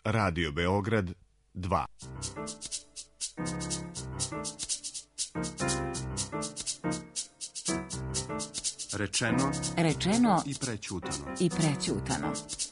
Radio Beograd 2. Rečeno i prećutano.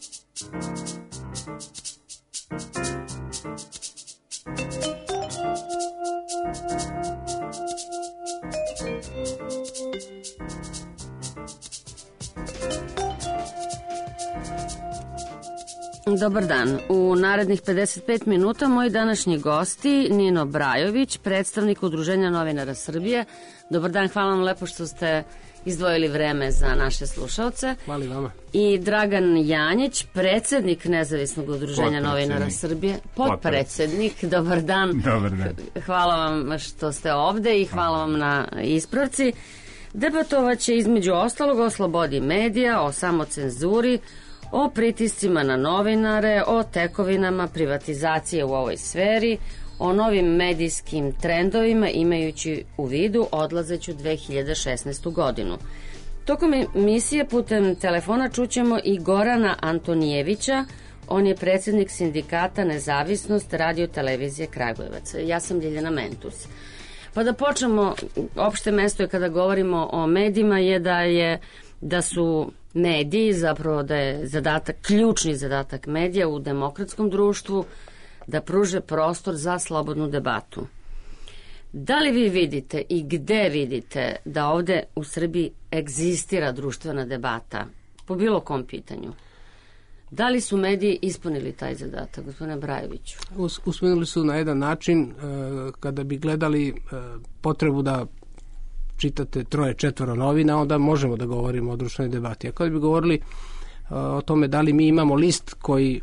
Dobar dan. U narednih 55 minuta moji današnji gosti Nino Brajović, predstavnik Udruženja novinara Srbije. Dobar dan, hvala vam lepo što ste izdvojili vreme za naše slušaoce. Hvala vama. I Dragan Janjić, predsednik Nezavisnog udruženja novinara Srbije. Potpredsednik, dobar dan. Dobar dan. Hvala vam što ste ovde i hvala vam na ispravci. Debatovaće između ostalog o slobodi medija, o samocenzuri, o pritiscima na novinare, o tekovinama privatizacije u ovoj sferi, o novim medijskim trendovima imajući u vidu odlazeću 2016. godinu. Tokom emisije putem telefona čućemo i Gorana Antonijevića, on je predsednik sindikata Nezavisnost radio televizije Kragujevac. Ja sam Ljiljana Mentus. Pa da počnemo, opšte mesto je kada govorimo o medijima je da su mediji, zapravo da je zadatak, ključni zadatak medija u demokratskom društvu da pruže prostor za slobodnu debatu. Da li vi vidite i gde vidite da ovde u Srbiji egzistira društvena debata po bilo kom pitanju? Da li su mediji ispunili taj zadatak, gospodine Brajeviću? Ispunili su na jedan način, kada bi gledali potrebu da čitate 3-4 novina, onda možemo da govorimo o društvenoj debati. A kada bi govorili o tome da li mi imamo list koji,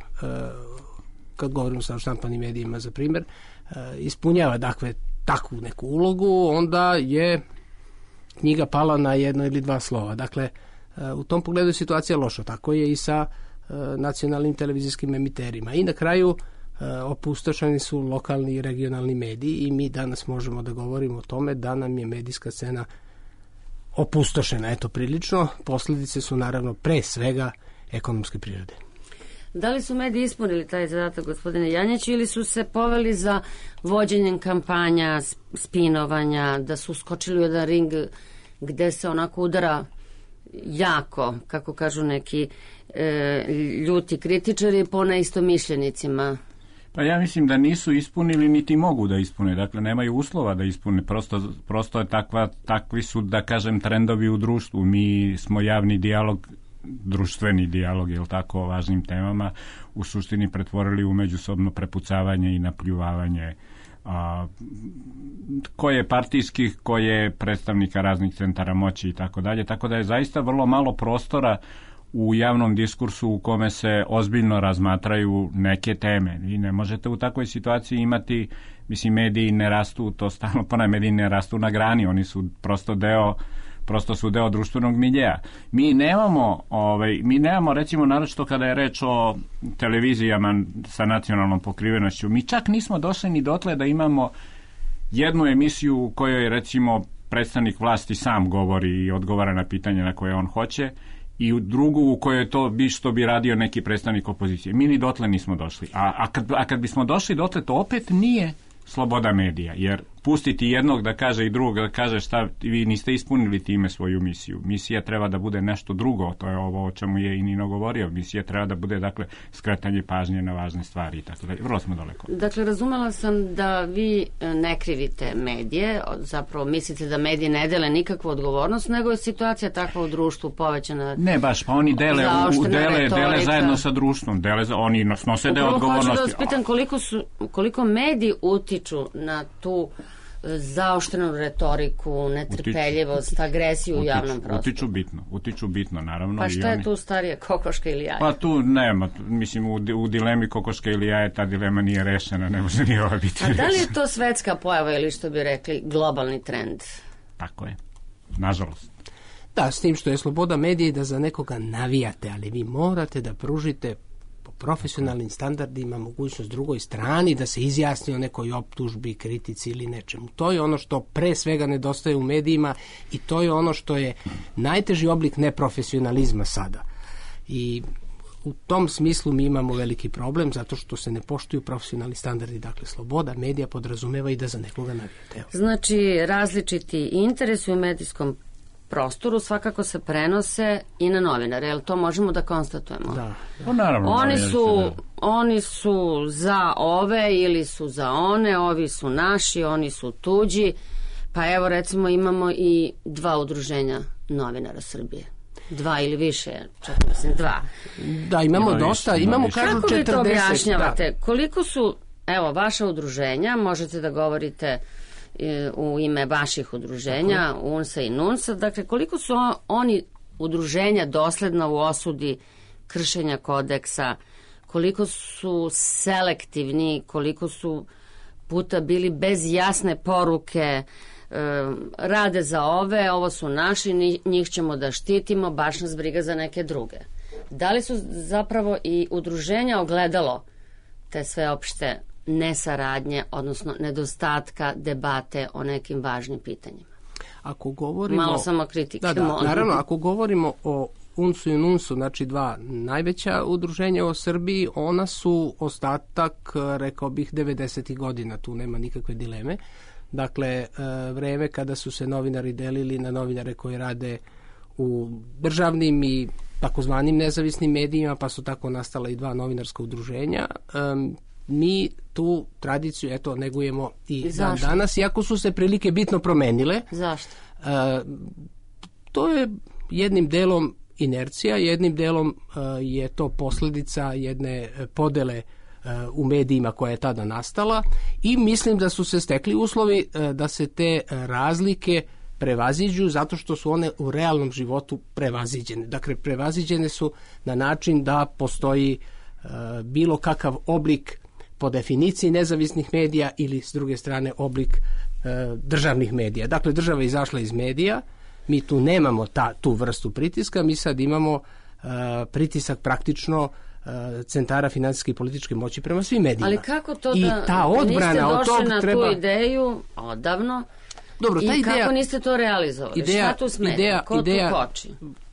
kad govorimo sa štampanim medijima za primjer, ispunjava takvu neku ulogu, onda je knjiga pala na 1 ili 2 slova. Dakle, u tom pogledu je situacija loša. Tako je i sa nacionalnim televizijskim emiterima. I na kraju opustošeni su lokalni i regionalni mediji i mi danas možemo da govorimo o tome da nam je medijska scena opustošena, eto prilično. Posljedice su naravno pre svega ekonomske prirode. Da li su mediji ispunili taj zadatak, gospodine Janjić, ili su se poveli za vođenjem kampanja, spinovanja, da su skočili u jedan ring gde se onako udara jako, kako kažu neki ljuti kritičari, po neistomišljenicima? Pa ja mislim da nisu ispunili niti mogu da ispune, dakle nemaju uslova da ispune, prosto je takvi su, da kažem, trendovi u društvu. Mi smo javni dijalog, društveni dijalog, jel tako, o važnim temama u suštini pretvorili u međusobno prepucavanje i napljuvavanje ko je partijskih, ko je predstavnika raznih centara moći i tako dalje, tako da je zaista vrlo malo prostora u javnom diskursu u kome se ozbiljno razmatraju neke teme. Vi ne možete u takvoj situaciji imati, mislim, mediji ne rastu, to stalno ponavljam, mediji ne rastu na grani, oni su prosto deo društvenog miljeja. Mi nemamo recimo, naročito kada je reč o televizijama sa nacionalnom pokrivenošću, mi čak nismo došli ni dotle da imamo jednu emisiju u kojoj recimo predstavnik vlasti sam govori i odgovara na pitanje na koje on hoće, i u drugu u kojoj to što bi radio neki predstavnik opozicije. Mi ni dotle nismo došli. A kad bismo došli dotle, to opet nije sloboda medija, jer pustiti jednog da kaže i drugog da kaže šta, vi niste ispunili time svoju misiju. Misija treba da bude nešto drugo, to je ovo o čemu je i Nino govorio. Misija treba da bude, dakle, skretanje pažnje na važne stvari i tako dalje. Vrlo smo daleko. Dakle, razumela sam da vi ne krivite medije, zapravo mislite da mediji ne dele nikakvu odgovornost, nego je situacija takva u društvu povećana. Ne baš, pa oni dele zajedno sa društvom, oni snose deo odgovornosti. Hoću da vas pitam koliko mediji utiču na tu zaoštrenu retoriku, netrpeljivost, agresiju u javnom prostoru. Utiču bitno, naravno. Pa šta je tu starije, kokoška ili jaje? Pa tu nema, mislim, u dilemi kokoška ili jaje ta dilema nije rešena, ne može ni ova biti rešena. A da li je to svetska pojava ili, što bi rekli, globalni trend? Tako je, nažalost. Da, s tim što je sloboda medija da za nekoga navijate, ali vi morate da pružite profesionalnim standardima mogućnost drugoj strani da se izjasni o nekoj optužbi, kritici ili nečemu. To je ono što pre svega nedostaje u medijima i to je ono što je najteži oblik neprofesionalizma sada. I u tom smislu mi imamo veliki problem zato što se ne poštuju profesionalni standardi. Dakle, sloboda medija podrazumeva i da za nekoga navijete. Znači, različiti interesi u medijskom prostoru svakako se prenose i na novinare, jel to možemo da konstatujemo? Da. Pa naravno, oni su za ove ili su za one, ovi su naši, oni su tuđi. Pa evo recimo imamo i 2 udruženja novinara Srbije. 2 ili više, čak mislim 2. Da, imamo dosta, imamo kažu 40. Kako vi to objašnjavate? Koliko su, evo, vaša udruženja, možete da govorite u ime vaših udruženja, UNSA i NUNSA, dakle koliko su oni udruženja dosledna u osudi kršenja kodeksa, koliko su selektivni, koliko su puta bili bez jasne poruke, rade za ove, ovo su naši, njih ćemo da štitimo, baš nas briga za neke druge. Da li su zapravo i udruženja ogledalo te sveopšte nesaradnje, odnosno nedostatka debate o nekim važnim pitanjima? Ako govorimo... Malo samo kritike. Da, naravno, ako govorimo o UNSU i NUNSU, znači 2 najveća udruženja u Srbiji, ona su ostatak, rekao bih, 90. godina, tu nema nikakve dileme. Dakle, vreme kada su se novinari delili na novinare koji rade u državnim i takozvanim nezavisnim medijima, pa su tako nastala i 2 novinarska udruženja. Mi tu tradiciju, eto, negujemo i danas, iako su se prilike bitno promenile. Zašto? To je jednim delom inercija, jednim delom je to posljedica jedne podele u medijima koja je tada nastala i mislim da su se stekli uslovi da se te razlike prevaziđu zato što su one u realnom životu prevaziđene. Dakle, prevaziđene su na način da postoji bilo kakav oblik po definiciji nezavisnih medija ili s druge strane oblik državnih medija. Dakle, država je izašla iz medija, mi tu nemamo tu vrstu pritiska, mi sad imamo pritisak praktično centara financijske i političke moći prema svim medijima. Ali kako to i da ta odbrana niste od tog došli treba... na tu ideju odavno? Dobro, ta i ideja, kako niste to realizovali? Šta tu smeta? Ko tu koči?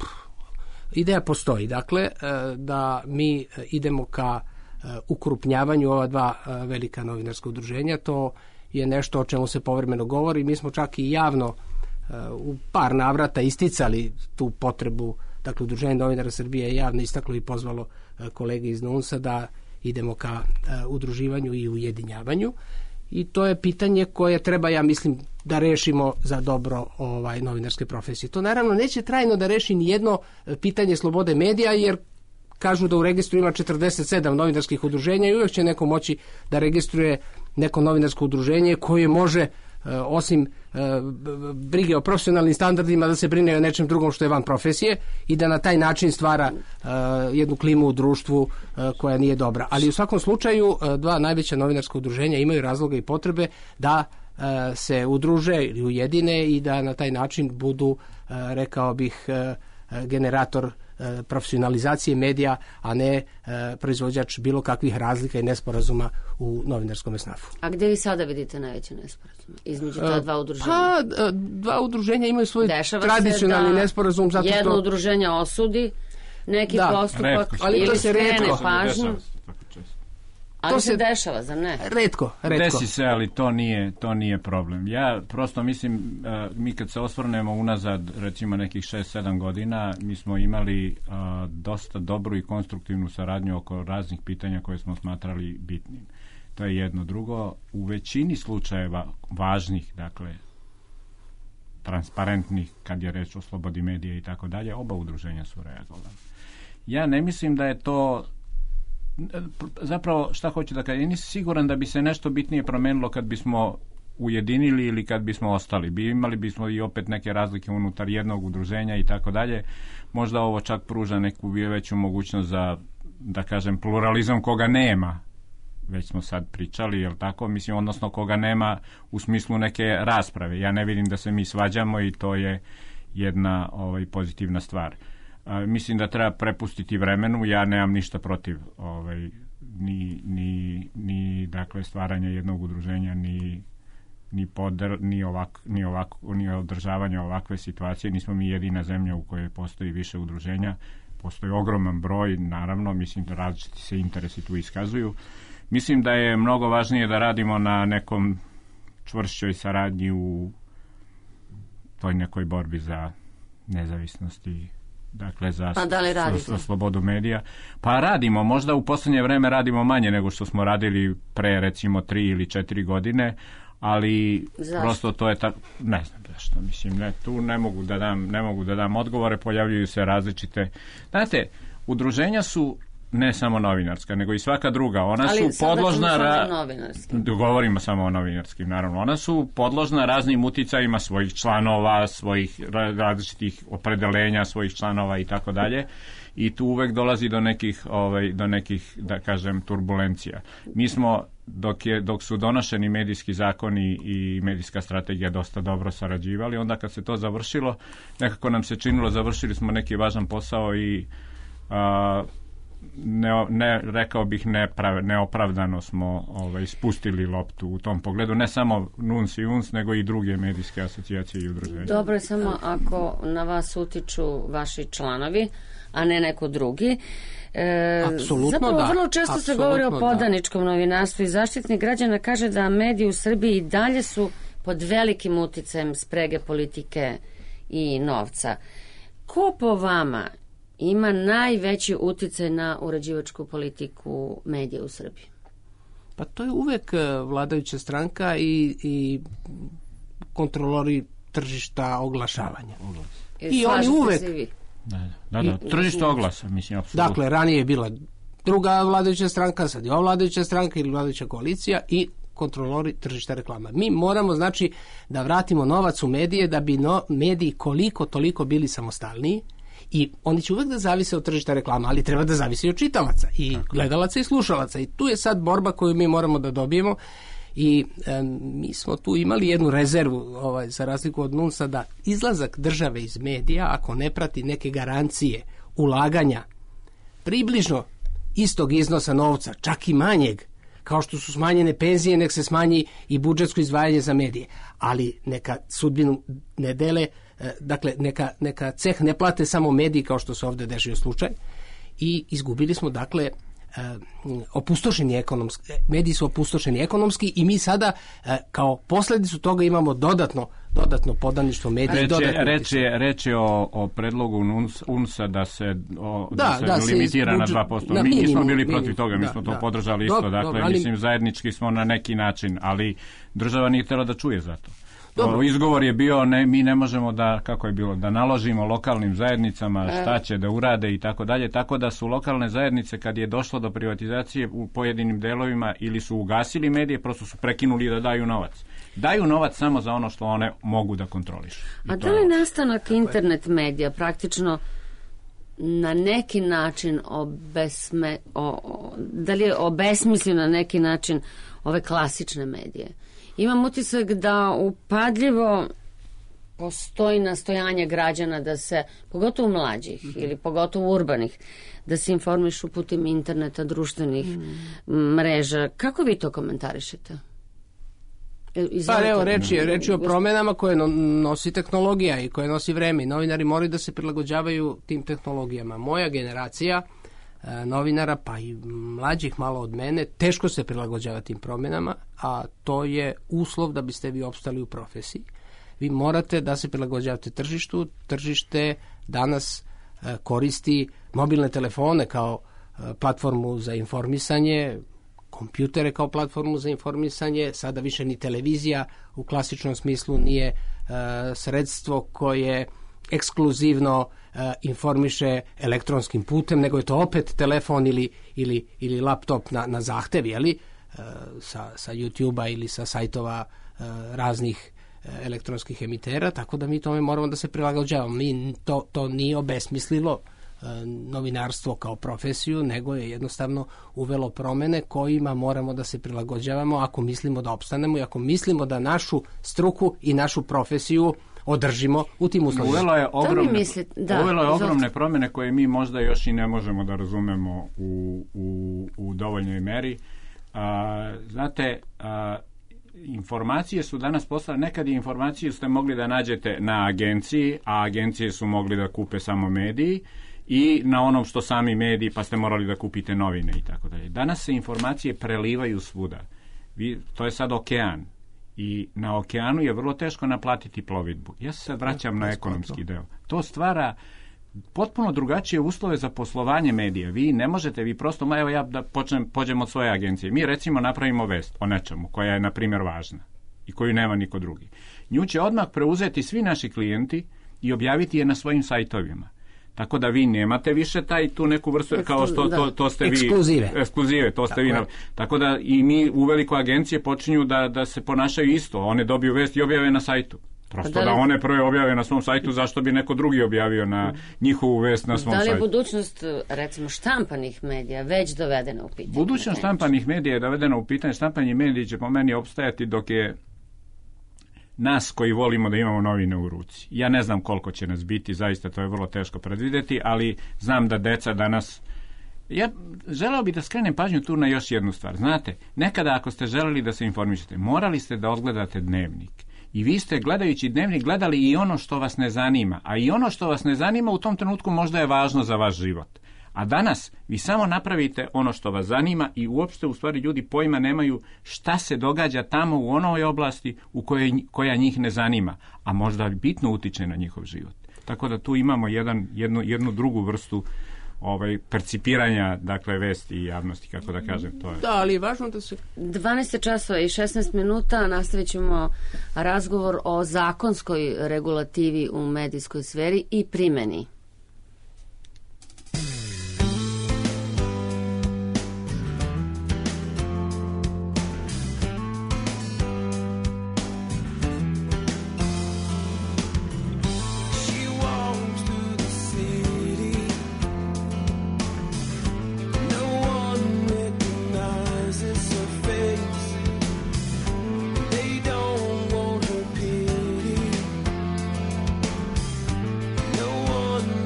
Ideja postoji. Dakle, da mi idemo ka ukrupnjavanju ova 2 velika novinarska udruženja. To je nešto o čemu se povremeno govori. Mi smo čak i javno u par navrata isticali tu potrebu. Dakle, Udruženje novinara Srbije je javno istaklo i pozvalo kolege iz NUNSA da idemo ka udruživanju i ujedinjavanju. I to je pitanje koje treba, ja mislim, da rešimo za dobro novinarske profesije. To naravno neće trajno da reši ni jedno pitanje slobode medija, jer kažu da u registru ima 47 novinarskih udruženja i uvijek će neko moći da registruje neko novinarsko udruženje koje može osim brige o profesionalnim standardima da se brine o nečem drugom što je van profesije i da na taj način stvara jednu klimu u društvu koja nije dobra. Ali u svakom slučaju 2 najveća novinarska udruženja imaju razloga i potrebe da se udruže ili ujedine i da na taj način budu, rekao bih, generator profesionalizacije medija, a ne proizvođač bilo kakvih razlika i nesporazuma u novinarskom snafu. A gde vi sada vidite najveće nesporazume između ta 2 udruženja? Pa, 2 udruženja imaju svoj tradicionalni nesporazum. Zato jedno udruženje osudi neki postupak ali to ili se retko pažnju. Ali se dešava, zar ne? Retko. Desi se, ali to nije problem. Ja prosto mislim, mi kad se osvrnemo unazad, recimo nekih 6-7 godina, mi smo imali dosta dobru i konstruktivnu saradnju oko raznih pitanja koje smo smatrali bitnim. To je jedno. Drugo, u većini slučajeva važnih, dakle, transparentnih, kad je reč o slobodi medija i tako dalje, oba udruženja su reagovali. Ja ne mislim da je to zapravo, šta hoću da kažem, ja nisam siguran da bi se nešto bitnije promenilo kad bismo ujedinili ili kad bismo ostali. Imali bismo i opet neke razlike unutar jednog udruženja i tako dalje. Možda ovo čak pruža neku veću mogućnost za, da kažem, pluralizam koga nema. Već smo sad pričali, jel tako? Mislim, odnosno koga nema u smislu neke rasprave. Ja ne vidim da se mi svađamo i to je jedna pozitivna stvar. Mislim da treba prepustiti vremenu, ja nemam ništa protiv ni dakle stvaranja jednog udruženja, ni održavanja ovakve situacije. Nismo mi jedina zemlja u kojoj postoji više udruženja. postoji ogroman broj, naravno, mislim da različiti se interesi tu iskazuju. Mislim da je mnogo važnije da radimo na nekom čvršćoj saradnji u toj nekoj borbi za nezavisnost i dakle za slobodu medija. Pa radimo, možda u posljednje vreme radimo manje nego što smo radili pre recimo 3 ili 4 godine, ali prosto to je tako, ne znam zašto, mislim, tu ne mogu da dam odgovore, pojavljuju se različite. Znate, udruženja su ne samo novinarska, nego i svaka druga. Ona su podložna govorimo samo o novinarskim, naravno. Ona su podložna raznim uticajima svojih članova, svojih različitih opredelenja svojih članova i tako dalje. I tu uvek dolazi do nekih, da kažem, turbulencija. Mi smo, dok su donošeni medijski zakoni i medijska strategija dosta dobro sarađivali, onda kad se to završilo, nekako nam se činilo, završili smo neki važan posao i rekao bih neopravdano smo spustili loptu u tom pogledu, ne samo NUNS i UNS, nego i druge medijske asocijacije i udruženja. Dobro je samo ako na vas utiču vaši članovi, a ne neko drugi. Zapravo vrlo često se govori o podaničkom novinarstvu i Zaštitnik građana kaže da mediji u Srbiji i dalje su pod velikim uticajem sprege politike i novca. Ko po vama ima najveći uticaj na uređivačku politiku medija u Srbiji? Pa to je uvek vladajuća stranka i kontrolori tržišta oglašavanja. I oni uvek... Da, tržište oglasa, mislim, apsolutno. Dakle, ranije je bila druga vladajuća stranka, sad je ova vladajuća stranka ili vladajuća koalicija i kontrolori tržišta reklama. Mi moramo, znači, da vratimo novac u medije da bi mediji koliko toliko bili samostalniji i oni će uvek da zavise od tržišta reklama, ali treba da zavise i od čitalaca i gledalaca i slušalaca i tu je sad borba koju mi moramo da dobijemo i mi smo tu imali jednu rezervu za razliku od NUNS-a da izlazak države iz medija ako ne prati neke garancije ulaganja približno istog iznosa novca, čak i manjeg, kao što su smanjene penzije, nek se smanji i budžetsko izdvajanje za medije, ali neka sudbinu ne dele, dakle neka ceh ne plate samo mediji kao što se ovdje desio slučaj i izgubili smo dakle opustošeni ekonomski, mediji su opustošeni ekonomski i mi sada kao posljedicu toga imamo dodatno podaništvo medija. Reč je o predlogu UNS-a da se limitira na 2%. Mi nismo bili protiv toga, mi smo to podržali isto. Dakle, mislim, zajednički smo na neki način, ali država nije htjela da čuje za to. Izgovor je bio mi ne možemo da naložimo lokalnim zajednicama šta će da urade i tako dalje, tako da su lokalne zajednice kad je došlo do privatizacije u pojedinim delovima ili su ugasili medije, prosto su prekinuli da daju novac. Daju novac samo za ono što one mogu da kontrolišu. A da li nastanak internet medija praktično na neki način da li je obesmislio na neki način ove klasične medije? Imam utisak da upadljivo postoji nastojanje građana da se, pogotovo mlađih ili pogotovo urbanih, da se informišu putem interneta, društvenih mreža. Kako vi to komentarišete? Pa evo, reč je o promjenama koje nosi tehnologija i koje nosi vreme i novinari moraju da se prilagođavaju tim tehnologijama. Moja generacija novinara, pa i mlađih malo od mene, teško se prilagođava tim promjenama, a to je uslov da biste vi opstali u profesiji. Vi morate da se prilagođavate tržištu. Tržište danas koristi mobilne telefone kao platformu za informisanje, kompjutere kao platformu za informisanje, sada više ni televizija u klasičnom smislu nije sredstvo koje ekskluzivno informiše elektronskim putem, nego je to opet telefon ili laptop na zahtev, sa YouTube-a ili sa sajtova raznih elektronskih emitera, tako da mi tome moramo da se prilagođavamo. Mi to nije obesmislilo novinarstvo kao profesiju, nego je jednostavno uvelo promene kojima moramo da se prilagođavamo ako mislimo da opstanemo i ako mislimo da našu struku i našu profesiju održimo u tim uslovima. Uvelo je ogromne promjene koje mi možda još i ne možemo da razumemo u dovoljnoj meri. Znate, informacije su danas postale, nekad informacije ste mogli da nađete na agenciji, a agencije su mogli da kupe samo mediji i na onom što sami mediji, pa ste morali da kupite novine i tako dalje. Danas se informacije prelivaju svuda. To je sad okean. I na okeanu je vrlo teško naplatiti plovidbu. Ja se sad vraćam na ekonomski deo. To stvara potpuno drugačije uslove za poslovanje medija. Vi ne možete, vi prosto, evo ja da pođem od svoje agencije. Mi recimo napravimo vest o nečemu koja je, na primjer, važna i koju nema niko drugi. Nju će odmah preuzeti svi naši klijenti i objaviti je na svojim sajtovima. Tako da vi nemate više tu neku vrstu, kao što to ste vi... Ekskluzive, to ste vi... Tako da i mi uveliko agencije počinju da se ponašaju isto. One dobiju vest i objave na sajtu. Prosto da one prve objave na svom sajtu, zašto bi neko drugi objavio na njihovu vest na svom sajtu. Da li je budućnost, recimo, štampanih medija već dovedena u pitanje? Budućnost štampanih medija je dovedena u pitanje. Štampani mediji će po meni opstajati dok je nas koji volimo da imamo novine u ruci. Ja ne znam koliko će nas biti, zaista to je vrlo teško predvideti, ali znam da deca danas... Ja želeo bih da skrenem pažnju tu na još jednu stvar. Znate, nekada ako ste želeli da se informišete, morali ste da odgledate dnevnik. I vi ste, gledajući dnevnik, gledali i ono što vas ne zanima. A i ono što vas ne zanima u tom trenutku možda je važno za vaš život. A danas vi samo napravite ono što vas zanima i uopšte u stvari ljudi pojma nemaju šta se događa tamo u onoj oblasti u koja njih ne zanima, a možda bitno utiče na njihov život. Tako da tu imamo jednu drugu vrstu percipiranja, dakle, vesti i javnosti, kako da kažem, to je. Da, ali je važno da se... 12 časova i 16 minuta, nastavit ćemo razgovor o zakonskoj regulativi u medijskoj sferi i primeni. No one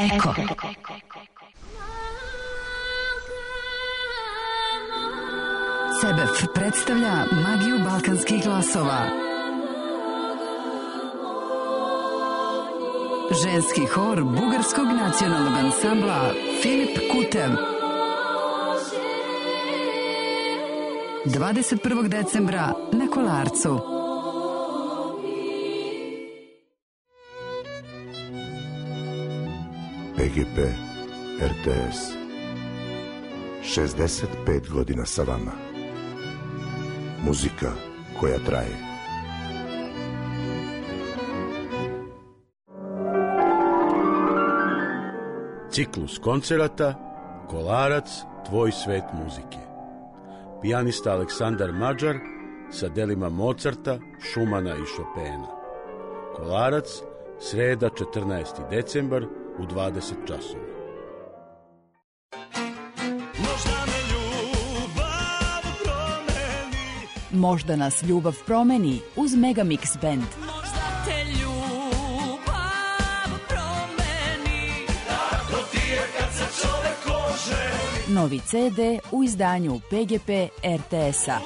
Eko. CBF predstavlja magiju balkanskih glasova. Ženski hor bugarskog nacionalnog ansambla Filip Kutev. 21. decembra na Kolarcu. PGP RTS 65 godina sa vama. Muzika koja traje. Ciklus koncerata Kolarac, tvoj svet muzike. Pijanista Aleksandar Mađar sa delima Mozarta, Šumana i Chopina. Kolarac, sreda 14. decembar u 20 časova. Možda nas ljubav promeni uz Megamix Band. Novi CD u izdanju PGP RTS-a.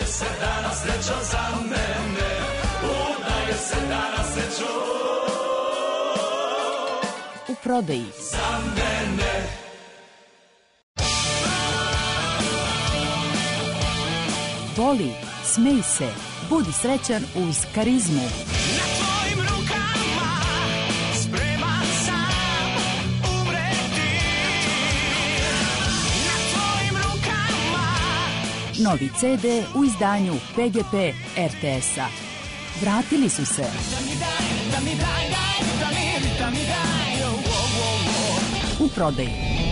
U prodaji. Voli, smej se, budi srećan uz karizmu. Novi CD u izdanju PGP RTS-a. Vratili su se. U prodaji.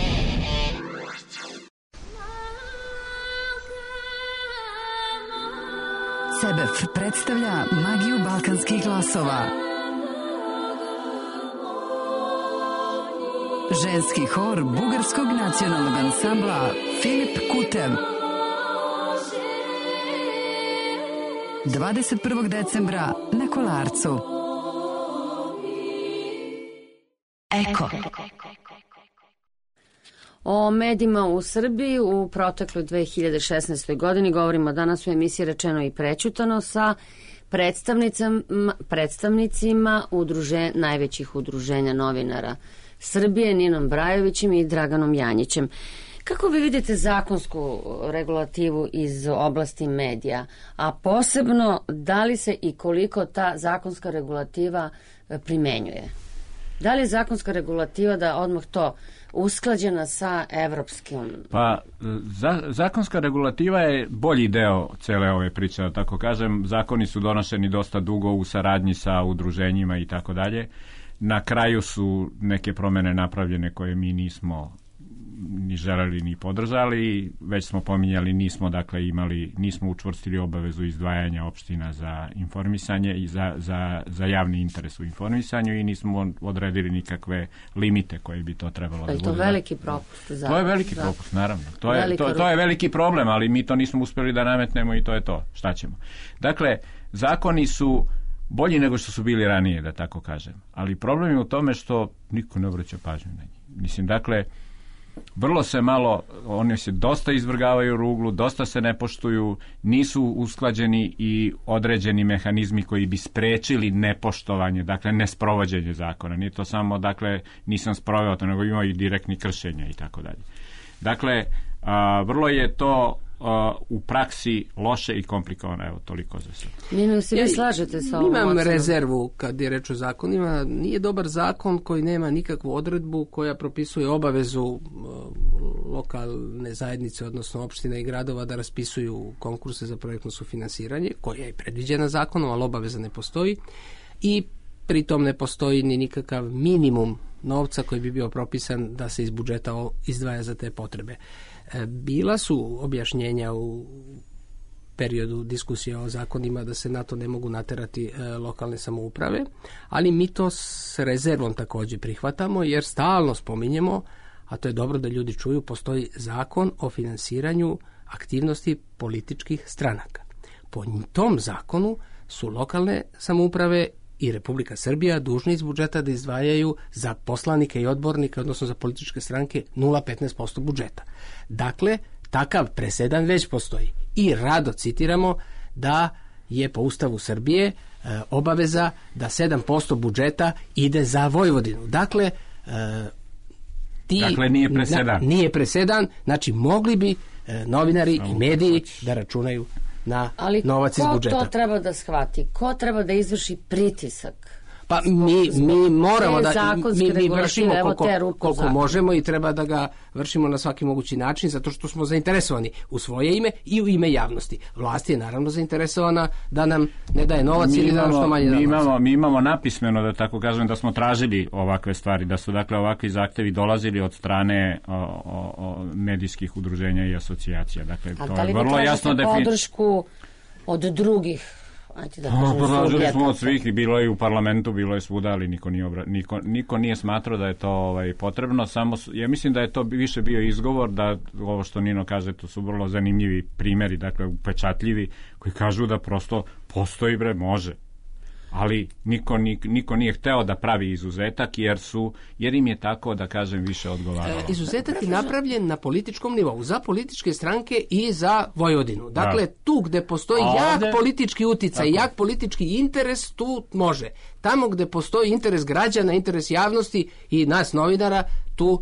CBF predstavlja magiju balkanskih glasova. Ženski hor bugarskog nacionalnog ansambla Filip Kutev. 21. decembra na Kolarcu. Eko. O medijima u Srbiji u protekloj 2016. godini govorimo danas u emisiji Rečeno i prećutano sa predstavnicima najvećih udruženja novinara Srbije, Ninom Brajovićem i Draganom Janjićem. Kako vi vidite zakonsku regulativu iz oblasti medija, a posebno da li se i koliko ta zakonska regulativa primenjuje? Da li je zakonska regulativa da odmah to usklađena sa evropskim? Pa, zakonska regulativa je bolji deo cele ove priče, da tako kažem. Zakoni su donošeni dosta dugo u saradnji sa udruženjima i tako dalje. Na kraju su neke promene napravljene koje mi nismo ni želeli ni podržali, već smo pominjali, nismo učvrstili obavezu izdvajanja opština za informisanje i za javni interes u informisanju i nismo odredili nikakve limite koje bi to trebalo da bude. To je veliki propust. To je veliki propust, naravno. To je veliki problem, ali mi to nismo uspjeli da nametnemo i to je to. Šta ćemo? Dakle, zakoni su bolji nego što su bili ranije, da tako kažem. Ali problem je u tome što niko ne obraća pažnju na njih. Mislim, dakle, vrlo se malo, oni se dosta izvrgavaju ruglu, dosta se ne poštuju, nisu usklađeni i određeni mehanizmi koji bi sprečili nepoštovanje, dakle nesprovođenje zakona. Nije to samo, dakle, nisam sproveo to, nego ima i direktni kršenja i tako dalje. Dakle, vrlo je to u praksi loše i komplikovano. Evo, toliko za sve. Nino, se vi slažete sa ovom Imam ocenom? rezervu kad je reč o zakonima. Nije dobar zakon koji nema nikakvu odredbu koja propisuje obavezu lokalne zajednice, odnosno opština i gradova da raspisuju konkurse za projektno sufinansiranje, koja je predviđena zakonom, ali obaveza ne postoji. I pritom ne postoji ni nikakav minimum novca koji bi bio propisan da se iz budžeta izdvaja za te potrebe. Bila su objašnjenja u periodu diskusije o zakonima da se na to ne mogu naterati lokalne samouprave, ali mi to s rezervom također prihvatamo jer stalno spominjemo, a to je dobro da ljudi čuju, postoji zakon o finansiranju aktivnosti političkih stranaka. Po tom zakonu su lokalne samouprave i Republika Srbija dužni iz budžeta da izdvajaju za poslanike i odbornike, odnosno za političke stranke, 0,15% budžeta. Dakle, takav presedan već postoji. I rado citiramo da je po Ustavu Srbije obaveza da 7% budžeta ide za Vojvodinu. Dakle, nije presedan. Nije presedan, znači mogli bi novinari i mediji da računaju na novac iz budžeta. Ali ko to treba da shvati? Ko treba da izvrši pritisak? Pa mi moramo da mi vršimo koliko možemo i treba da ga vršimo na svaki mogući način, zato što smo zainteresovani u svoje ime i u ime javnosti. Vlast je naravno zainteresovana da nam ne daje novac ili da nam što manje daje novac. Mi imamo napismeno, da tako kažem, da smo tražili ovakve stvari, da su dakle ovakvi zahtevi dolazili od strane medijskih udruženja i asocijacija. Dakle, to je vrlo jasno definirano. Podršku od drugih. Tražili smo od svih i bilo je u parlamentu, bilo je svuda, ali niko nije smatrao da je to potrebno. Samo ja mislim da je to više bio izgovor, da ovo što Nino kaže, to su vrlo zanimljivi primjeri, dakle upečatljivi, koji kažu da prosto postoji, može. Ali niko nije hteo da pravi izuzetak jer im je tako, da kažem, više odgovaralo. Izuzetak je napravljen na političkom nivou, za političke stranke i za Vojvodinu. Dakle, tu gde postoji jak politički uticaj, jak politički interes, tu može. Tamo gde postoji interes građana, interes javnosti i nas novinara, tu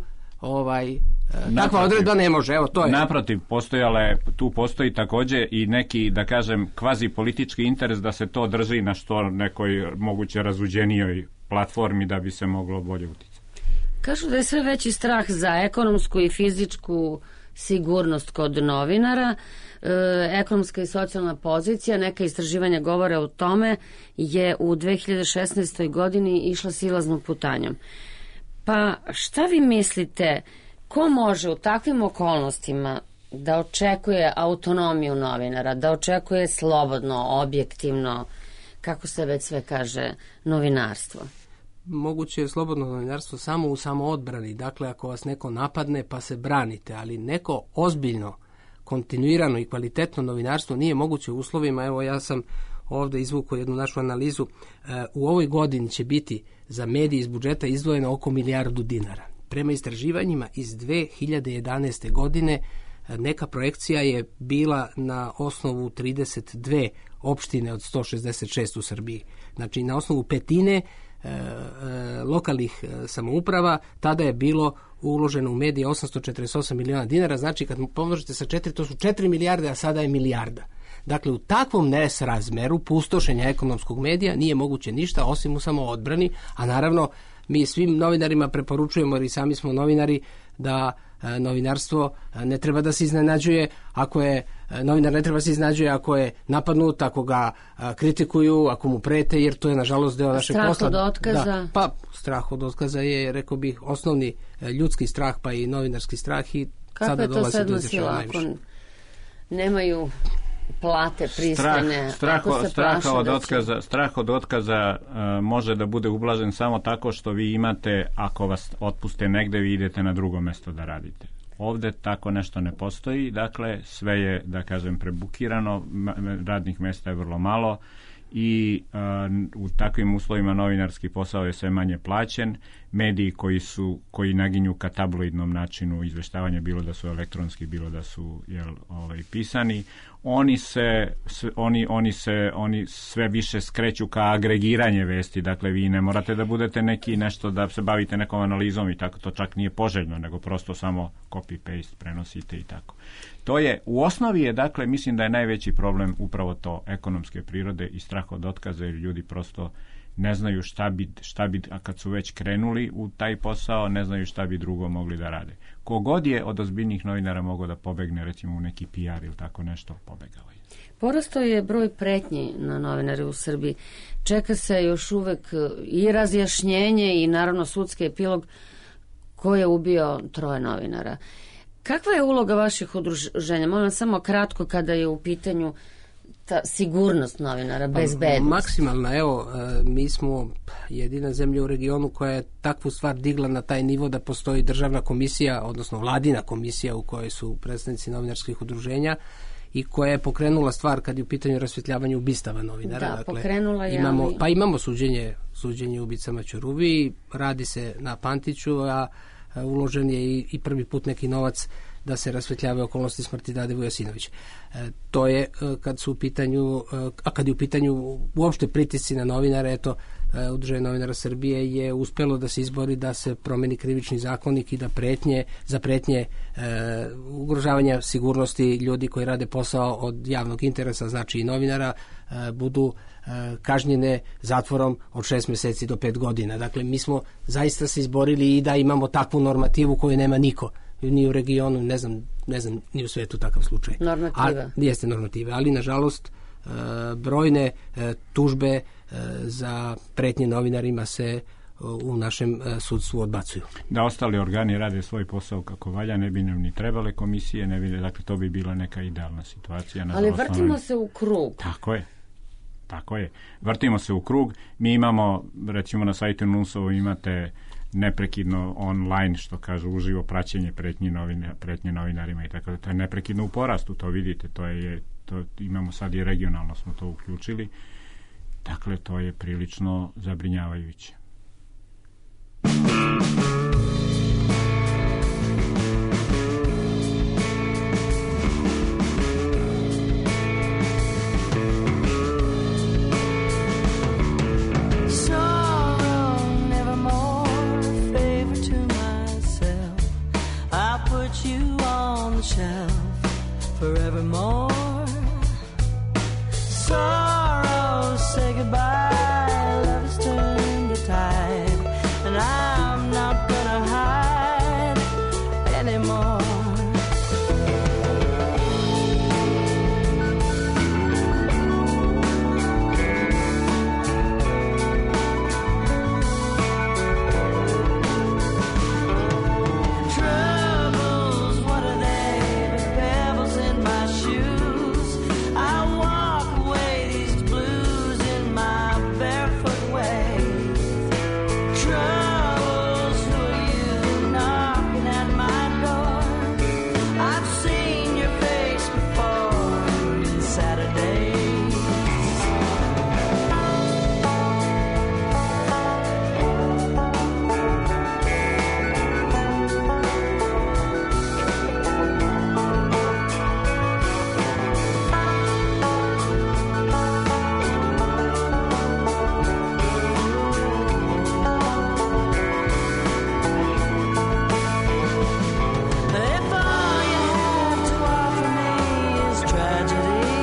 takva odredba ne može. Evo, to je. Naprotiv, tu postoji takođe i neki, da kažem, kvazi politički interes da se to drži na što nekoj moguće razuđenijoj platformi da bi se moglo bolje uticati. Kažu da je sve veći strah za ekonomsku i fizičku sigurnost kod novinara, ekonomska i socijalna pozicija, neka istraživanja govore o tome, je u 2016. godini išla silaznom putanjom. Pa šta vi mislite, ko može u takvim okolnostima da očekuje autonomiju novinara, da očekuje slobodno, objektivno, kako se već sve kaže, novinarstvo? Moguće je slobodno novinarstvo samo u samoodbrani. Dakle, ako vas neko napadne pa se branite, ali neko ozbiljno, kontinuirano i kvalitetno novinarstvo nije moguće u uslovima. Evo, ja sam ovde izvukao jednu našu analizu. U ovoj godini će biti za medije iz budžeta izdvojeno oko 1 milijardu dinara. Prema istraživanjima iz 2011. godine neka projekcija je bila na osnovu 32 opštine od 166 u Srbiji. Znači, na osnovu petine lokalnih samouprava tada je bilo uloženo u medije 848 miliona dinara. Znači, kad pomnožite sa 4, to su 4 milijarde, a sada je milijarda. Dakle, u takvom nesrazmeru pustošenja ekonomskog medija nije moguće ništa osim u samoodbrani, a naravno mi svim novinarima preporučujemo, jer i sami smo novinari, da novinarstvo ne treba da se iznenađuje novinar ne treba da se iznenađuje ako je napadnut, ako ga kritikuju, ako mu prete, jer to je nažalost deo našeg posla. Strah od otkaza? Strah od otkaza je, rekao bih, osnovni ljudski strah, pa i novinarski strah, i sada dolazi do izražaja najviše. Kako je to sedma sila, ako nemaju plate pristojne? Strah od otkaza može da bude ublažen samo tako što vi imate, ako vas otpuste negde, vi idete na drugo mesto da radite. Ovde tako nešto ne postoji, dakle sve je, da kažem, prebukirano, radnih mesta je vrlo malo i u takvim uslovima novinarski posao je sve manje plaćen. Mediji koji naginju ka tabloidnom načinu izveštavanja, bilo da su elektronski, bilo da su pisani, oni sve više skreću ka agregiranje vesti. Dakle, vi ne morate da budete nešto da se bavite nekom analizom i tako, to čak nije poželjno, nego prosto samo copy-paste prenosite i tako. To je, u osnovi je, dakle, mislim da je najveći problem upravo to, ekonomske prirode i strah od otkaza, jer ljudi prosto ne znaju šta bi, a kad su već krenuli u taj posao, ne znaju šta bi drugo mogli da rade. Kogod je od ozbiljnih novinara mogao da pobegne, recimo u neki PR ili tako nešto, pobegao je. Porastao je broj pretnji na novinare u Srbiji. Čeka se još uvek i razjašnjenje i naravno sudski epilog ko je ubio 3 novinara. Kakva je uloga vaših udruženja? Molim samo kratko, kada je u pitanju ta sigurnost novinara, bezbednost. Maksimalna, evo, mi smo jedina zemlja u regionu koja je takvu stvar digla na taj nivo da postoji državna komisija, odnosno vladina komisija u kojoj su predstavnici novinarskih udruženja, i koja je pokrenula stvar kad je u pitanju rasvjetljavanje ubistava novinara. Da, dakle, pokrenula je. Imamo suđenje ubicama Ćuruvi, radi se na Pantiću, a uložen je i prvi put neki novac da se rasvetljavaju okolnosti smrti Dade Vujasinović. To je kad je u pitanju uopšte pritisci na novinare, eto, Udruženje novinara Srbije je uspelo da se izbori da se promeni krivični zakonik i da za pretnje ugrožavanja sigurnosti ljudi koji rade posao od javnog interesa, znači i novinara, budu kažnjene zatvorom od 6 meseci do 5 godina. Dakle, mi smo zaista se izborili i da imamo takvu normativu koju nema niko. Ni u regionu, ne znam ni u svetu takav slučaj. Normativa. Jeste normative, ali nažalost brojne tužbe za pretnje novinarima se u našem sudstvu odbacuju. Da ostali organi rade svoj posao kako valja, ne bi nam ni trebale komisije, dakle to bi bila neka idealna situacija. Ali vrtimo se u krug. Tako je. Vrtimo se u krug. Mi imamo, recimo na sajtu NUNS-ovo imate neprekidno online, što kažu, uživo praćenje pretnje novinarima i tako da. To je neprekidno u porastu, to vidite, to imamo sad i regionalno smo to uključili. Dakle, to je prilično zabrinjavajuće. Forevermore, sorrow, say goodbye. Love has turned the tide, and I'm not gonna hide anymore. Troubles, what are they but pebbles in my shoes? I walk away these blues in my barefoot way. Troubles, who are you knocking at my door? I've seen your face before in Saturdays. If all you have to offer me is tragedy,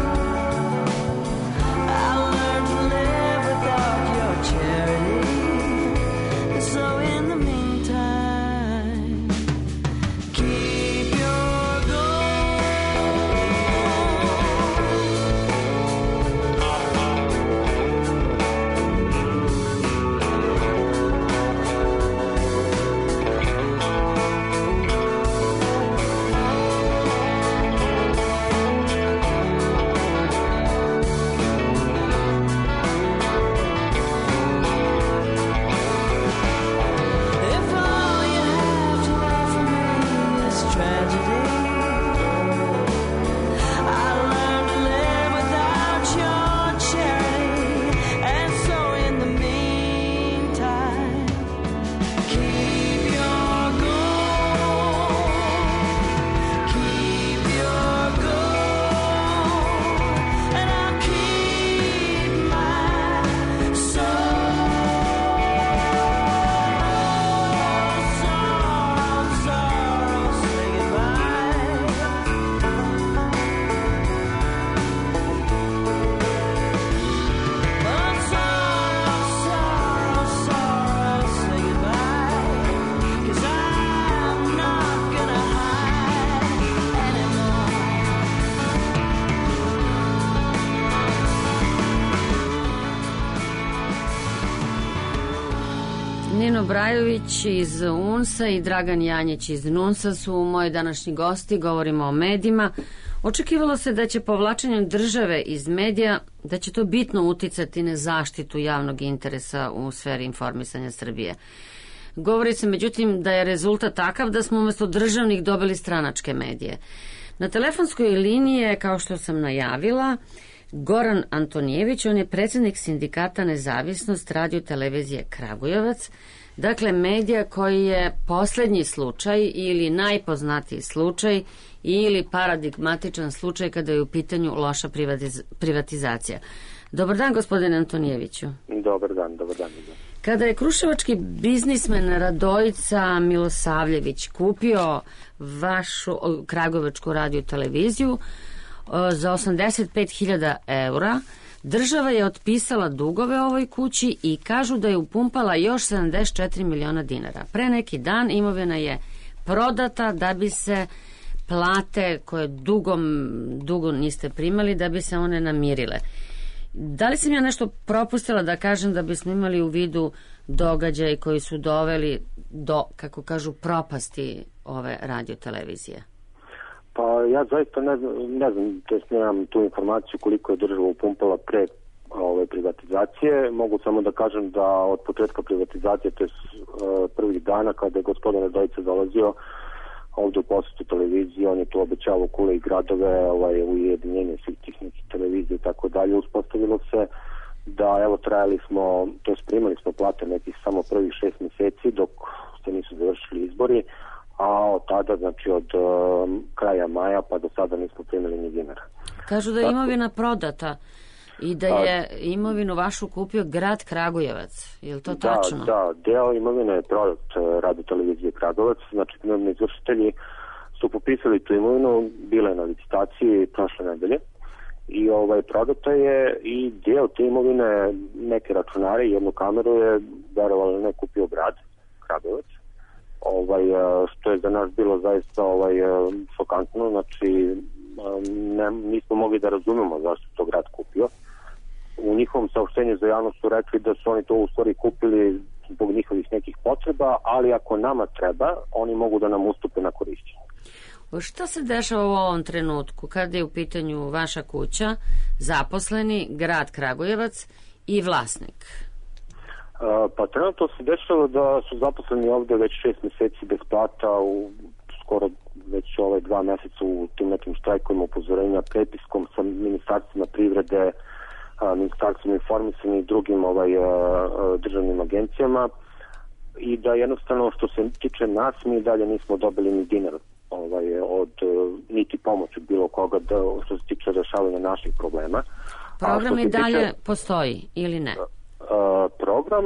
I'll learn to live without your charity. So in the meantime, keep your gold. If all you have to offer me is tragedy, I'll learn to live without your charity. And so in the meantime, keep your gold, keep your gold, and I'll keep my soul. Sorrow, say goodbye. But sorrow, say goodbye. 'Cause I'm not gonna hide anymore. Nino Brajović iz UNS-a i Dragan Janjić iz NUNS-a su moji današnji gosti. Govorimo o medijima. Očekivalo se da će povlačenjem države iz medija, da će to bitno uticati na zaštitu javnog interesa u sferi informisanja Srbije. Govori se međutim da je rezultat takav da smo umjesto državnih dobili stranačke medije. Na telefonskoj liniji je, kao što sam najavila, Goran Antonijević, on je predsjednik sindikata Nezavisnost radio televizije Kragujevac, dakle medija koji je posljednji slučaj ili najpoznatiji slučaj ili paradigmatičan slučaj kada je u pitanju loša privatizacija. Dobar dan, gospodine Antonijeviću. Dobar dan. Kada je kruševački biznismen Radojica Milosavljević kupio vašu kragujevačku radio televiziju za 85.000 eura, država je otpisala dugove ovoj kući i kažu da je upumpala još 74 miliona dinara. Pre neki dan imovina je prodata da bi se plate koje dugo niste primali, da bi se one namirile. Da li sam ja nešto propustila da kažem da bismo imali u vidu događaje koji su doveli do, kako kažu, propasti ove radiotelevizije? Pa ja zaista ne znam, nemam tu informaciju koliko je država upumpala pre ove privatizacije. Mogu samo da kažem da od početka privatizacije, to je prvih dana kada je gospodin Radojica dolazio ovdje u posjetu televizije, on je tu obećavao kule i gradove, ujedinjenje svih tih nekih televizija i tako dalje. Uspostavilo se da, evo, primali smo plate nekih samo prvih 6 mjeseci dok se nisu završili izbori, a od tada, znači od kraja maja pa do sada nismo primili ni dinara. Kažu da je imovina prodata i da je imovinu vašu kupio grad Kragujevac. Je li to tačno? Da, deo imovine je prodat radio televizije Kragujevac. Znači, izvršitelji su popisali tu imovinu, bila je na licitaciji prošle nedelje i prodata je i deo te imovine, neke računare i jednu kameru je, verovali ne, kupio grad Kragujevac. Što je za nas bilo zaista šokantno, znači nismo mogli da razumemo zašto to grad kupio. U njihovom saopštenju za javnost su rekli da su oni to u stvari kupili zbog njihovih nekih potreba, ali ako nama treba, oni mogu da nam ustupe na korišćenje. Šta se dešava u ovom trenutku kada je u pitanju vaša kuća, zaposleni, grad Kragujevac i vlasnik? Pa trenutno se dešava da su zaposleni ovdje već 6 mjeseci bez plata, skoro već 2 mjeseca u tim nekim štrajkovima, upozorenja, prepiskom sa ministarstvima privrede, ministarstvima informisanja i drugim državnim agencijama, i da jednostavno što se tiče nas, mi dalje nismo dobili ni dinar od niti pomoći bilo koga što se tiče rješavanja naših problema. Program i dalje postoji ili ne? Program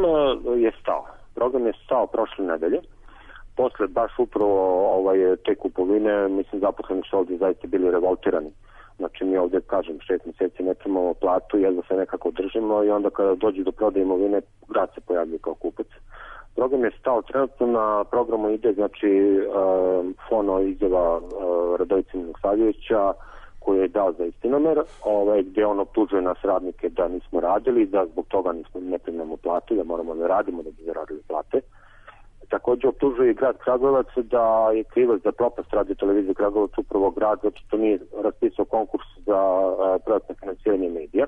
je stao prošle nedelje. Posle baš upravo te kupovine, mislim, zaposleni su ovdje zaista bili revoltirani. Znači, mi ovdje, kažem, 6 mjeseci ne primamo platu, jedva se nekako držimo i onda kada dođe do prodaje imovine, grad se pojavlja kao kupac. Program je stao, trenutno na programu ide, znači, fono izjava Radojice Milosavljevića, koji je dao za istinomer, gdje on optužuje nas radnike da nismo radili, da zbog toga ne primamo platu, da moramo da radimo da bi zaradili plate. Također optužuje i grad Kragujevac da je krivac za propast radio televizije Kragujevac upravo grad, zato što nije raspisao konkurs za projektno financiranje medija.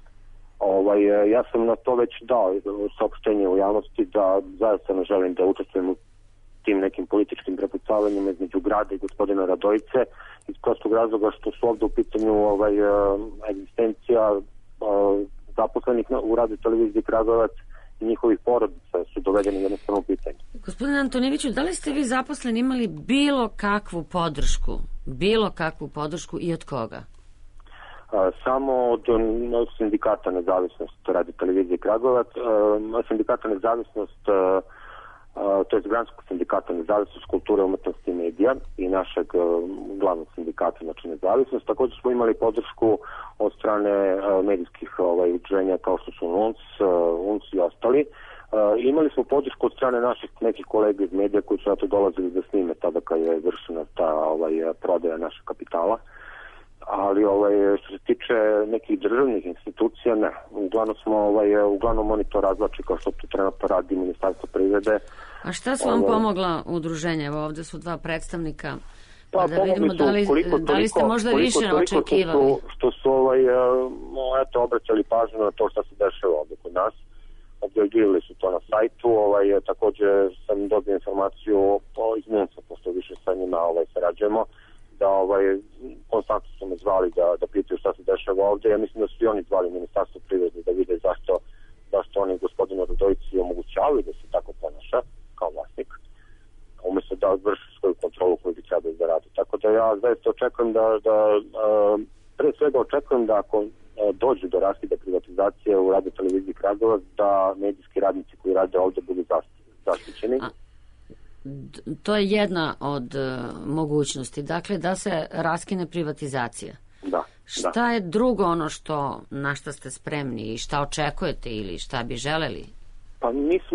Ja sam na to već dao saopštenje u javnosti da zaista ne želim da učestvujem u tim nekim političkim prepucavanjima između grada i gospodina Radojice, iz prostog razloga što su ovdje u pitanju egzistencija zaposlenih u radio televiziji Kragujevac i njihovih porodica su dovedeni jednostavno u pitanje. Gospodine Antonijeviću, da li ste vi zaposleni imali bilo kakvu podršku i od koga? Samo od sindikata Nezavisnost radio televizije Kragujevac. Sindikata Nezavisnost, to je Granskog sindikata Nezavisnost kulture, umetnosti i medija i našeg glavnog sindikata, znači Nezavisnost. Također smo imali podršku od strane medijskih udruženja kao što su UNS i ostali. Imali smo podršku od strane naših nekih kolega iz medija koji su na to dolazili da snime tada kad je vršena ta prodaja našeg kapitala. Ali što se tiče nekih državnih institucija, ne. Uglavnom oni to razvlači kao što to trenutno radi Ministarstvo privrede. A šta su vam pomogla udruženja? Evo, ovdje su 2 predstavnika. Pa da vidimo da li ste možda više očekivali. Što su obraćali pažnju na to što se dešava ovdje kod nas. Objavljivali su to na sajtu. Također sam dobio informaciju iz NUNS-a, pošto više sa njima sarađujemo, da konstantno su me zvali da pitaju šta se dešava ovde. Ja mislim da su i oni zvali Ministarstvo privrede da vide zašto oni gospodinu Radojici omogućavaju da se tako ponaša kao vlasnik, umesto da vrši svoju kontrolu koju bi trebali da radi. Tako da ja zaista očekujem pre svega očekujem da ako dođe do raskida privatizacije u Radio televiziji Kragujevac, da medijski radnici koji rade ovde budu zaštićeni. To je jedna od mogućnosti, dakle da se raskine privatizacija. Da. Šta je drugo ono na šta ste spremni i šta očekujete ili šta bi želeli? Pa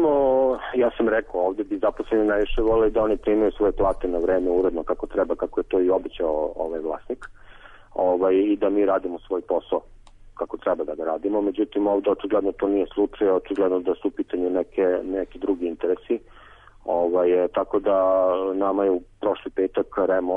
ja sam rekao, ovde bi zaposleni najviše vole da oni primaju svoje plate na vreme, uredno kako treba, kako je to i obećao ovaj vlasnik, i da mi radimo svoj posao kako treba da ga radimo. Međutim, ovde očigledno to nije slučaj, očigledno da su u pitanju neki drugi interesi. Tako da nama je u prošli petak REMO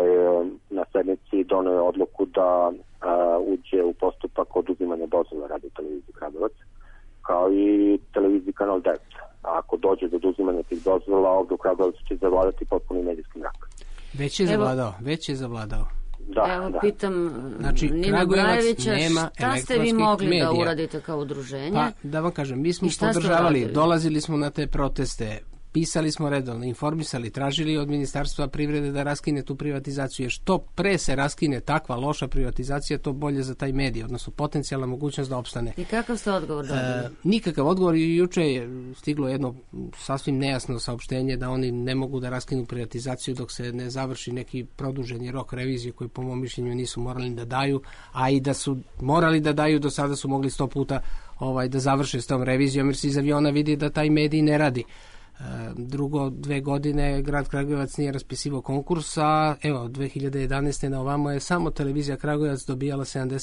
na sednici doneo odluku da uđe u postupak oduzimanja dozvola Radio televiziji Kragujevac, kao i televiziji Kanal 9. A ako dođe do oduzimanja tih dozvola, ovde u Kragujevcu će zavladati potpuni medijski mrak. Već je zavladao. Evo, pitam Nina Kragujevac Brajevića, nema šta ste vi mogli medija da uradite kao udruženje? Pa, da vam kažem, mi smo podržavali, dolazili smo na te proteste, pisali smo redovno, informisali, tražili od Ministarstva privrede da raskine tu privatizaciju, jer što pre se raskine takva loša privatizacija, to bolje za taj medij, odnosno potencijalna mogućnost da opstane. I kakav ste odgovor dobili? Nikakav odgovor, i juče je stiglo jedno sasvim nejasno saopštenje da oni ne mogu da raskinu privatizaciju dok se ne završi neki produženi rok revizije koji po mom mišljenju nisu morali da daju, a i da su morali da daju, do sada su mogli 100 puta da završe s tom revizijom, jer se iz aviona vidi da taj medij ne radi. Drugo, 2 godine grad Kragujevac nije raspisivao konkurs, a evo, 2011. na ovamo je samo televizija Kragujevac dobijala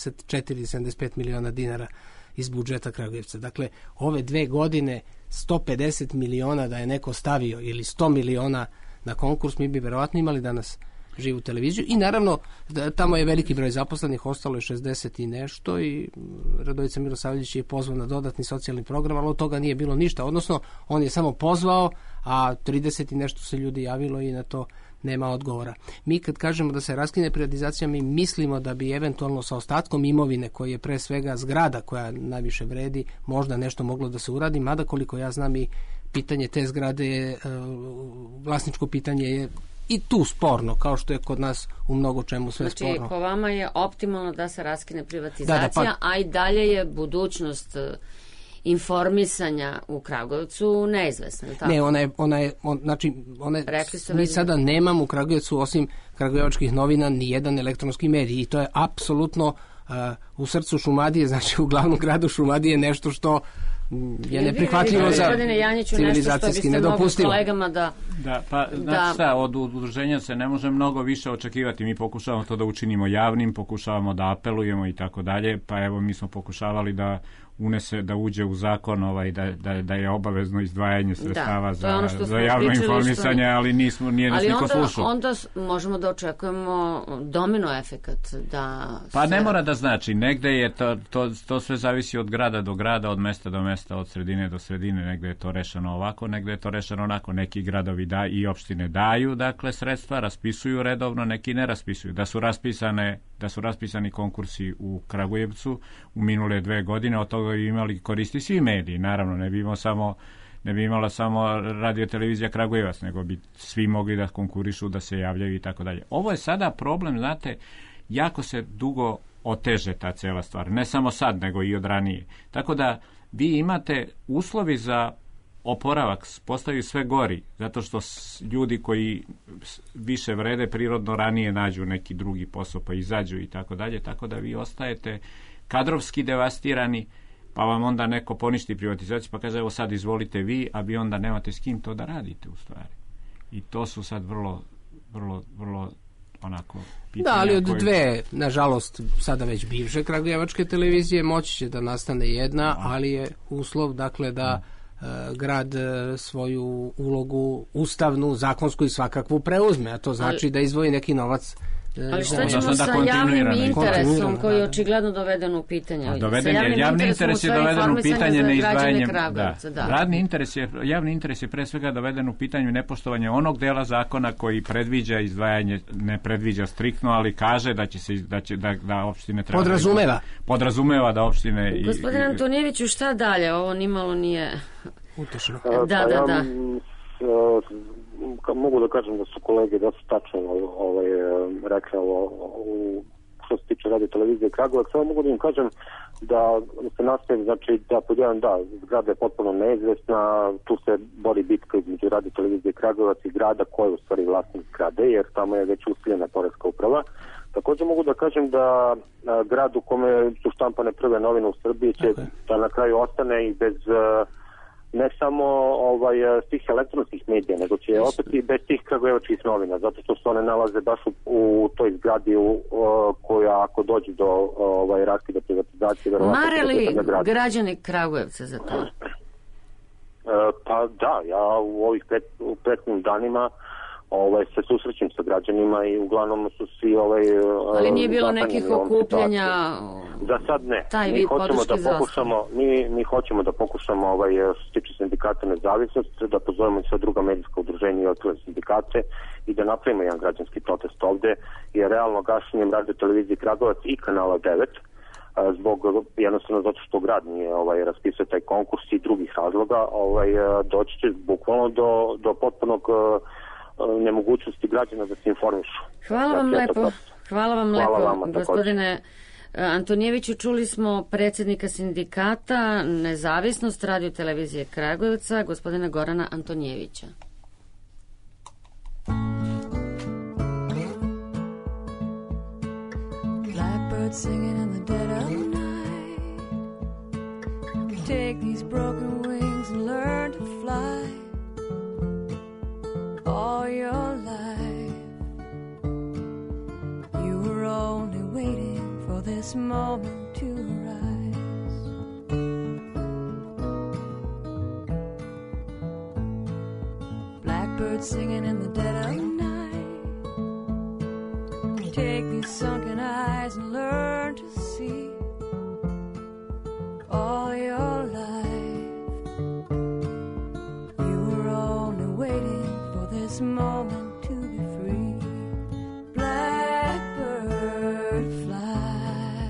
74-75 miliona dinara iz budžeta Kragujevca. Dakle, ove 2 godine 150 miliona da je neko stavio ili 100 miliona na konkurs, mi bi verovatno imali danas živu televiziju. I naravno, tamo je veliki broj zaposlenih, ostalo je 60 i nešto, i Radojica Milosavljević je pozvao na dodatni socijalni program, ali od toga nije bilo ništa. Odnosno, on je samo pozvao, a 30 i nešto se ljudi javilo i na to nema odgovora. Mi kad kažemo da se raskine privatizacija, mi mislimo da bi eventualno sa ostatkom imovine, koji je pre svega zgrada koja najviše vredi, možda nešto moglo da se uradi, mada koliko ja znam i pitanje te zgrade je, vlasničko pitanje je i tu sporno, kao što je kod nas u mnogo čemu sve sporno. Znači, po vama je optimalno da se raskine privatizacija, a i dalje je budućnost informisanja u Kragujevcu neizvesna. Ne, mi sada nemamo u Kragujevcu, osim kragujevačkih novina, ni jedan elektronski medij, i to je apsolutno u srcu Šumadije, znači u glavnom gradu Šumadije, nešto što je neprihvatljivo za civilizacijski nedopustivo. Od udruženja se ne može mnogo više očekivati. Mi pokušavamo to da učinimo javnim, pokušavamo da apelujemo i tako dalje, pa evo mi smo pokušavali da uđe u zakon da je obavezno izdvajanje sredstava za javno informisanje, ali nije nas niko slušao. Onda možemo da očekujemo domino efekat. Pa ne mora da znači, negde je to sve zavisi od grada do grada, od mesta do mesta, od sredine do sredine, negde je to rešeno ovako, negde je to rešeno onako. Neki gradovi i opštine daju, dakle, sredstva, raspisuju redovno, neki ne raspisuju. Da su raspisani konkursi u Kragujevcu u minule 2 godine, od toga bi imali koristi svi mediji, naravno, ne bi imala samo Radio televizija Kragujevac, nego bi svi mogli da konkurišu, da se javljaju i tako dalje. Ovo je sada problem, znate, jako se dugo oteže ta cela stvar, ne samo sad, nego i od ranije. Tako da vi imate uslovi za oporavak, postaju sve gori, zato što ljudi koji više vrede prirodno ranije nađu neki drugi posao, pa izađu i tako dalje, tako da vi ostajete kadrovski devastirani, pa vam onda neko poništi privatizaciju, pa kaže, evo sad izvolite vi, a vi onda nemate s kim to da radite u stvari. I to su sad vrlo, vrlo, vrlo onako pitanja. Da, ali od dve, nažalost, sada već bivše kragujevačke televizije, moći će da nastane jedna, ali je uslov, dakle, da grad svoju ulogu ustavnu, zakonsku i svakakvu preuzme, a to znači da izdvoji neki novac Ali šta ćemo Odnosno da sa javnim kontinuirano interesom koji je da. očigledno doveden u pitanje? A javni interes je doveden u pitanje neizdvajanjem, javni interes je pre svega doveden u pitanju nepoštovanje onog dela zakona koji predviđa izdvajanje, ne predviđa striktno, ali kaže da opštine treba podrazumeva da opštine Gospodin Antonijeviću, šta dalje? Ovo nimalo nije utešno. Da. Mogu da kažem da su kolege dosta tačno rekli što se tiče radio televizije Kragujevac. Samo mogu da im kažem da se nastavim, znači da pod jedan zgrada je potpuno neizvesna, tu se bori bitka između radio televizije Kragujevac i grada koji je u stvari vlasnik zgrade, jer tamo je već usiljena poreska uprava. Također mogu da kažem da grad u kome su štampane prve novine u Srbiji će da na kraju ostane i bez ne samo tih elektronskih medija, nego će opet i bez tih kragujevačkih novina, zato što se one nalaze baš u toj zgradi koja ako dođe do raskida privatizacije... Mare li građani Kragujevca za to? Pa da, ja u ovih prethodnim danima se susrećem sa građanima i uglavnom su svi ali nije bilo nekih okupljanja? Za sad ne. Mi hoćemo da pokušamo što se tiče sindikata Nezavisnost, da pozovemo sve druga medijska udruženja i otvorene sindikate i da napravimo jedan građanski protest ovde, jer realno gašenjem radio televizije Kragujevac i kanala 9 jednostavno zato što grad nije raspisao taj konkurs i drugih razloga, doći će bukvalno do potpunog nemogućnosti građana da se informišu. Hvala vam lepo, gospodine Antonijeviću. Čuli smo predsjednika sindikata Nezavisnost radio televizije Kragujevca, gospodina Gorana Antonijevića. Blackbird singing in the dead of night. Take these broken wings and learn to fly. All your life you were only waiting for this moment to rise. Blackbird singing in the dead of night. Take these sunken eyes and learn to see. All your life you were only waiting this moment to be free. Blackbird fly,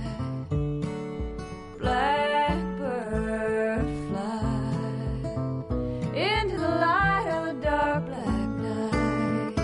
blackbird fly into the light of a dark black night.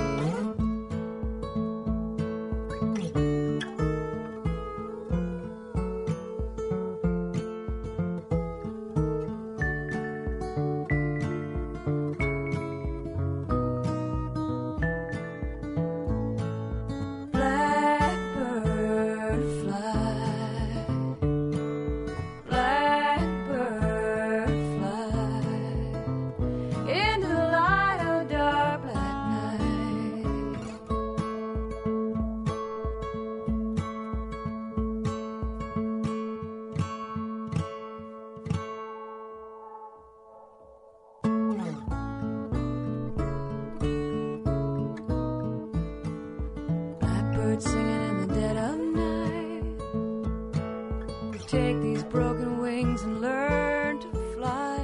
Take these broken wings and learn to fly.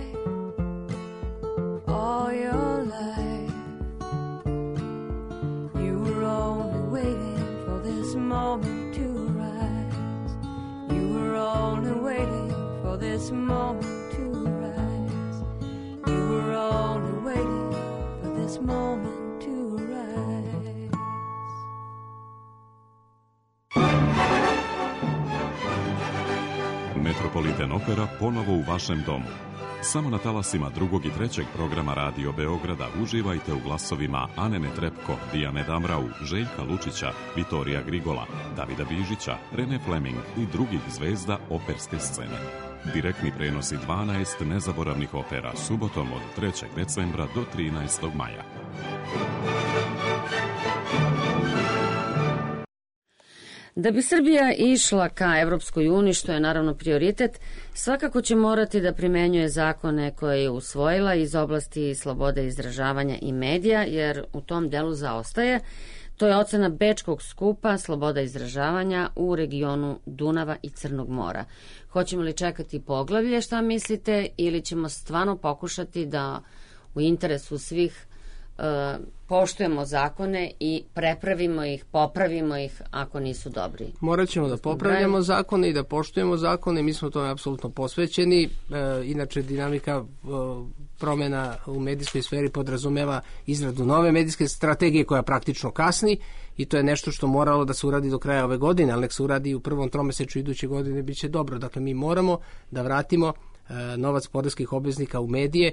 All your life you were only waiting for this moment to rise. You were only waiting for this moment to rise. You were only waiting for this moment to rise. Metropolitan Opera ponovo u vašem domu. Samo na talasima drugog i trećeg programa Radio Beograda uživajte u glasovima Anene Trepko, Dijane Damrau, Željka Lučića, Vitorija Grigola, Davida Bižića, Rene Fleming i drugih zvezda operske scene. Direktni prenosi 12 nezaboravnih opera subotom od 3. decembra do 13. maja. Da bi Srbija išla ka Evropskoj uniji, što je naravno prioritet, svakako će morati da primenjuje zakone koje je usvojila iz oblasti slobode izražavanja i medija, jer u tom delu zaostaje. To je ocena Bečkog skupa Sloboda izražavanja u regionu Dunava i Crnog mora. Hoćemo li čekati poglavlje, šta mislite, ili ćemo stvarno pokušati da u interesu svih poštujemo zakone i prepravimo ih, popravimo ih ako nisu dobri? Morat ćemo da popravljamo zakone i da poštujemo zakone, mi smo tome apsolutno posvećeni. Inače, dinamika promjena u medijskoj sferi podrazumeva izradu nove medijske strategije koja praktično kasni i to je nešto što moralo da se uradi do kraja ove godine, ali nek se uradi u prvom tromesečju iduće godine, bit će dobro. Dakle, mi moramo da vratimo novac poreskih obveznika u medije.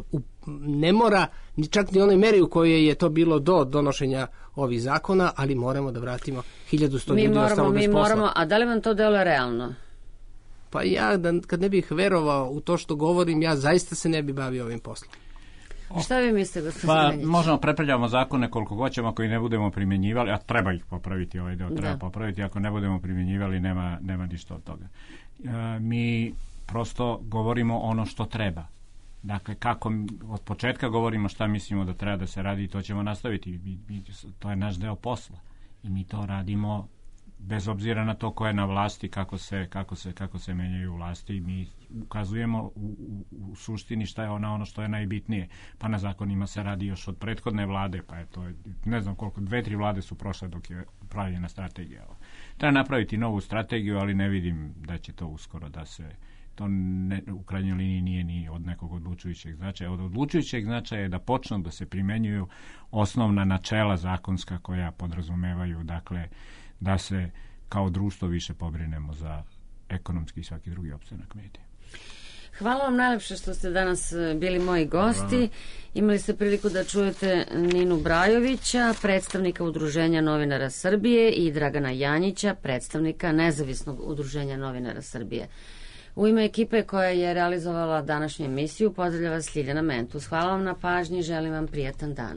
Ne mora čak ni onoj meri u kojoj je to bilo do donošenja ovih zakona, ali moramo da vratimo 1100 ljudi ostalo bez posla. Moramo, a da li vam to deluje realno? Pa ja, kad ne bih verovao u to što govorim, ja zaista se ne bi bavio ovim poslom. Šta vi mislite, gospodin Pa možemo prepravljamo zakone koliko hoćemo, ako i ne budemo primjenjivali, a treba ih popraviti, ovaj deo treba popraviti, ako ne budemo primjenjivali nema ništa od toga. Mi prosto govorimo ono što treba. Dakle, kako od početka govorimo šta mislimo da treba da se radi i to ćemo nastaviti. To je naš deo posla i mi to radimo bez obzira na to ko je na vlasti, kako se menjaju vlasti. Mi ukazujemo u suštini šta je ono što je najbitnije. Pa na zakonima se radi još od prethodne vlade, pa je to, ne znam koliko, 2-3 vlade su prošle dok je pravljena strategija. Treba napraviti novu strategiju, ali ne vidim da će to uskoro da se... To u krajnjoj liniji nije ni od nekog odlučujućeg značaja. Od odlučujućeg značaja je da počnu da se primenjuju osnovna načela zakonska koja podrazumevaju, dakle, da se kao društvo više pobrinemo za ekonomski i svaki drugi opstanak medija. Hvala vam najlepše što ste danas bili moji gosti. Imali ste priliku da čujete Ninu Brajovića, predstavnika Udruženja novinara Srbije, i Dragana Janjića, predstavnika Nezavisnog udruženja novinara Srbije. U ime ekipe koja je realizovala današnju emisiju pozdravlja vas Ljiljana Mentus. Hvala vam na pažnji, želim vam prijatan dan.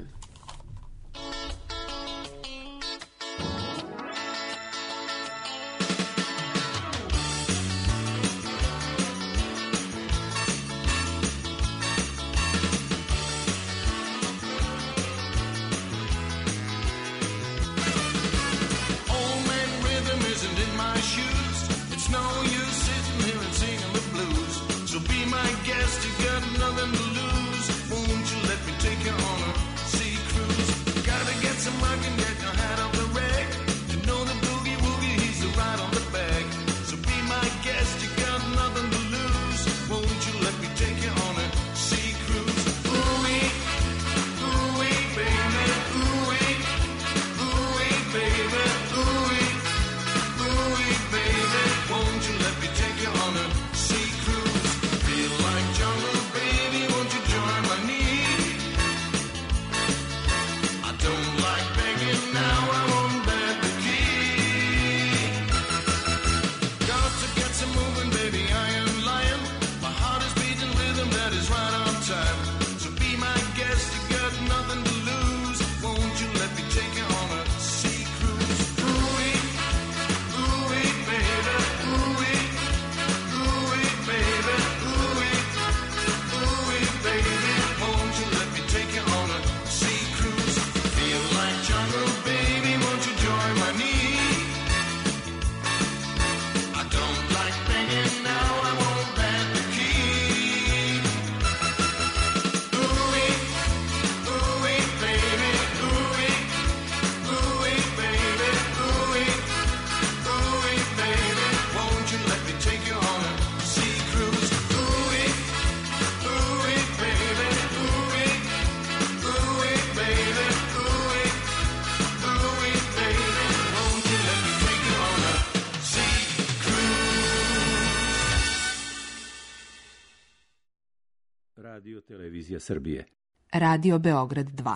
Radio Televizija Srbije. Radio Beograd 2.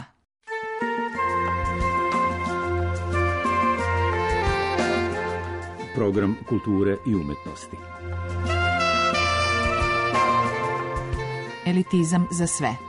Program kulture i umetnosti. Elitizam za sve.